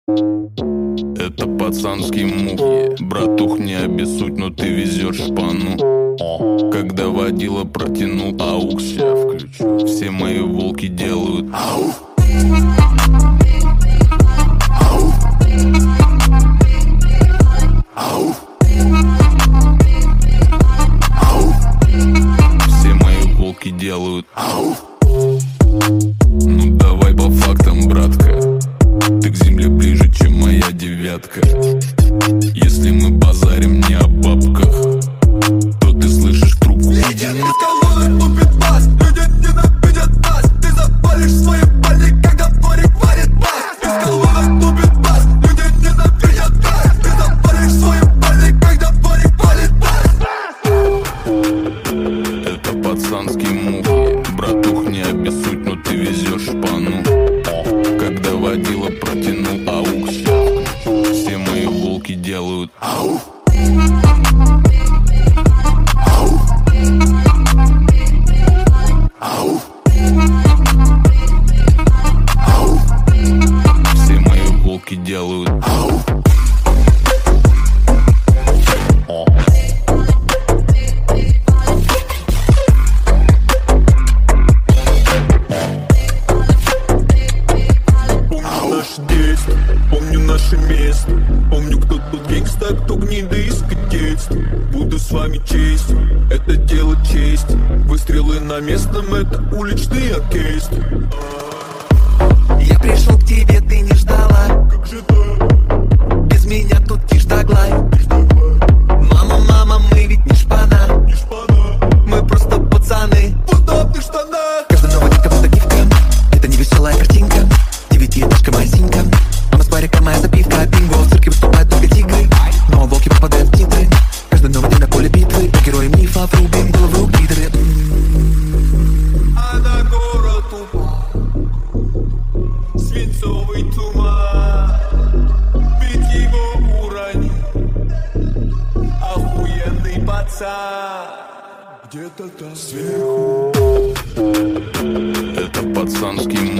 Это пацанский мув. Братух, не обессудь, но ты везешь шпану. Когда водила протянул аукс, я включу. Все мои волки делают ау. Ау. Ау. Ау. Все мои волки делают ау. Ну давай по фактам, братка. Ты к земле ближе, чем моя девятка. Если мы базарим не о бабках, то ты слышишь трубку. Лидер из колонок тупит бас. Люди ненавидят нас. Ты запалишь свои пальни, когда дворик варит бас. Из колонок тупит бас. Люди ненавидят нас. Ты запалишь свои пальни, когда дворик варит бас. Это пацанский мув. Братух, не обессудь, но ты везешь шпану. Когда водила протянул аукс, все мои волки делают ау. Ау. Ау. Ау. Все мои волки делают ау. Помню наше место. Помню, кто тут гангста, кто гнида из детства. Буду с вами честен, это дело чести. Выстрелы на местном, это уличный оркестр. Я пришел к тебе, ты не ждала. Как же так? Без меня тут тишь да гладь. Мама, мама, мы ведь не шпана. Не шпана. Мы просто пацаны в удобных штанах. Каждая новая дитка будто гифка. Это не веселая картинка. Девятиэтажка Мазинка. Мама с париком, моя запивка. Бинго, в цирке выступают только тигры. Но волки попадают в титры. Каждый новый день на поле битвы. Герои мифа, врубим голову в лидеры. А на город упал свинцовый туман. Ведь его уронил охуенный пацан. Где-то там сверху. Это пацанский